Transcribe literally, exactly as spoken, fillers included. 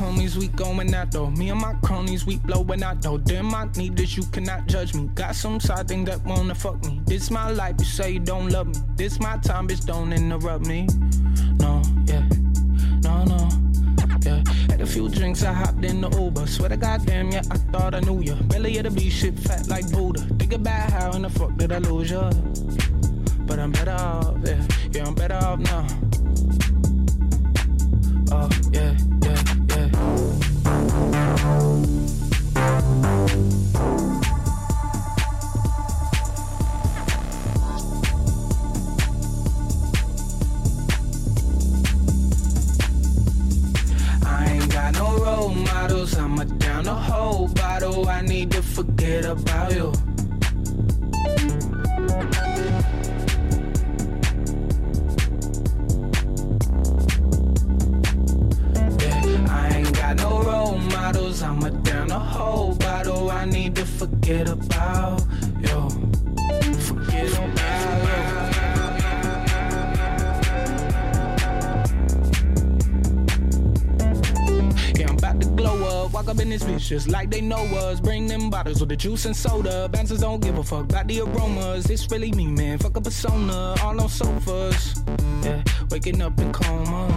homies, we going out though. Me and my cronies, we blowing out though. Damn, I need this, you cannot judge me. Got some side thing that wanna fuck me. This my life, you say you don't love me. This my time, bitch, don't interrupt me. No, yeah, no, no, yeah. Had a few drinks, I hopped in the Uber. Swear to goddamn, yeah, I thought I knew ya. Belly of the beast, shit fat like Buddha. Think about how in the fuck did I lose ya? But I'm better off, yeah, yeah, I'm better off now. Oh, yeah, yeah, yeah. I ain't got no role models, I'ma down the whole bottle. I need to forget about you. No role models, I'ma down the whole bottle. I need to forget about you. Forget about you. Yeah, I'm about to glow up. Walk up in this bitch just like they know us. Bring them bottles with the juice and soda. Bouncers don't give a fuck about the aromas. It's really me, man. Fuck a persona. All on sofas. Yeah, waking up in comas.